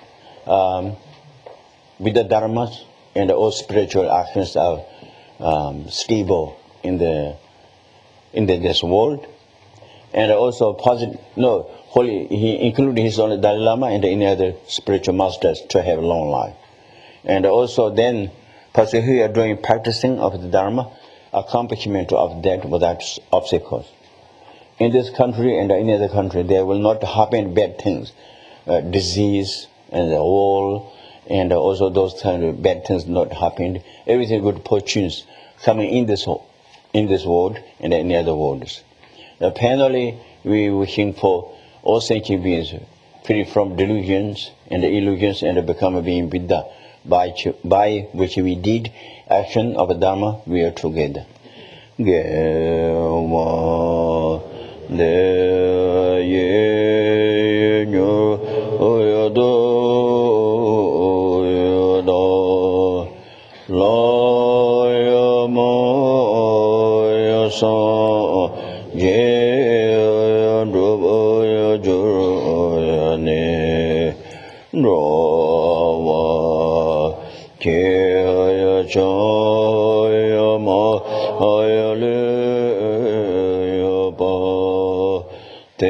with the dharmas and all spiritual actions are stable in this world, and also positive. No, holy. He included his own Dalai Lama and any other spiritual masters to have a long life, and also then, person who are doing practicing of the dharma, accomplishment of that without obstacles. In this country and in other country, there will not happen bad things, disease and the war, and also those kind of bad things not happened. Everything good fortunes coming in this world and in other worlds. Finally, we wishing for all sentient beings free from delusions and illusions and become a being Buddha, by which we did action of Dharma. We are together. Le ye nyo yo do la ya mo ya sa ye do ya ju ya ne ro wa ke ya cha ya ma ya le te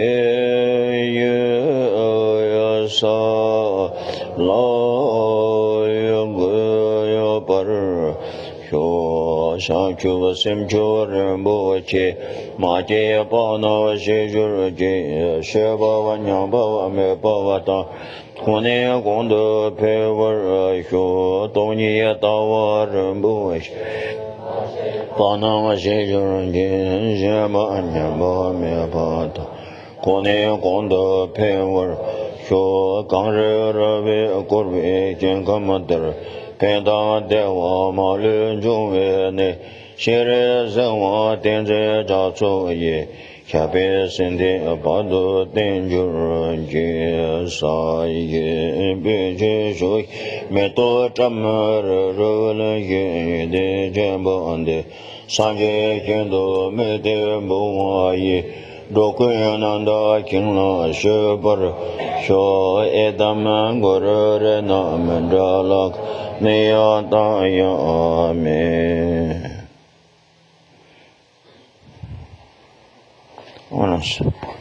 ya sa la ya ya par sho sha chu sim chu ren bo che ma che pa na she ju che she ba wa nya ba wa me ba wa ta kone gong de pe wa sho dong ni ya da wa ren bo pa na wa she ju che she ba nya ba me ba ta kone gong de pe wa sho gang re re we kor we jen ka ma der pen da de wa ma le ju we ne she re zhen wa den zhe zha zu ye xia bei sen de ba du den ju ren jie sa ye bi jie shu me to zhen me re re le ye de jian bo an de san jie jian do me de bo wa ye do kui nan da king la she bar sho e da man go re na men da la me ya da ya me. Honest.